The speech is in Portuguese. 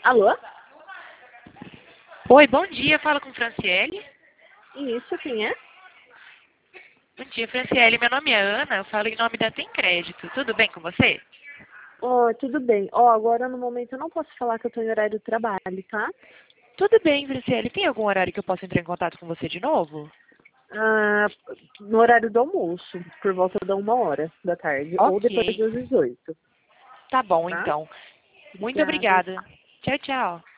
Alô? Oi, bom dia. Fala com Franciele. Isso, quem é? Bom dia, Franciele. Meu nome é Ana. Eu falo em nome da Tem Crédito. Tudo bem com você? Tudo bem. Agora no momento eu não posso falar que eu tô em horário de trabalho, tá? Tudo bem, Franciele. Tem algum horário que eu possa entrar em contato com você de novo? Ah, no horário do almoço, por volta da 1h da tarde, ou Ok. depois das 18, Tá bom, tá? então. Muito Obrigada. obrigada. Tchau, tchau.